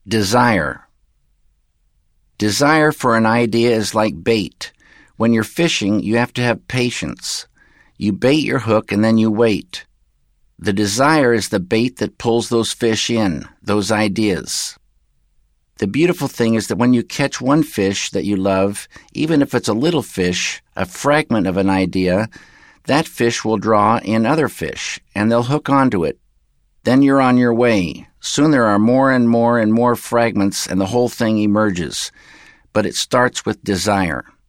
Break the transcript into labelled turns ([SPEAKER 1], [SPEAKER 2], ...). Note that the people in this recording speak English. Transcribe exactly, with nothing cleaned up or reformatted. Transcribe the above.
[SPEAKER 1] Desire. Desire for an idea is like bait. When you're fishing, you have to have patience. You bait your hook and then you wait. The desire is the bait that pulls those fish in, those ideas. The beautiful thing is that when you catch one fish that you love, even if it's a little fish, a fragment of an idea, that fish will draw in other fish, and they'll hook onto it. Then you're on your way. Soon there are more and more and more fragments, and the whole thing emerges. But it starts with desire.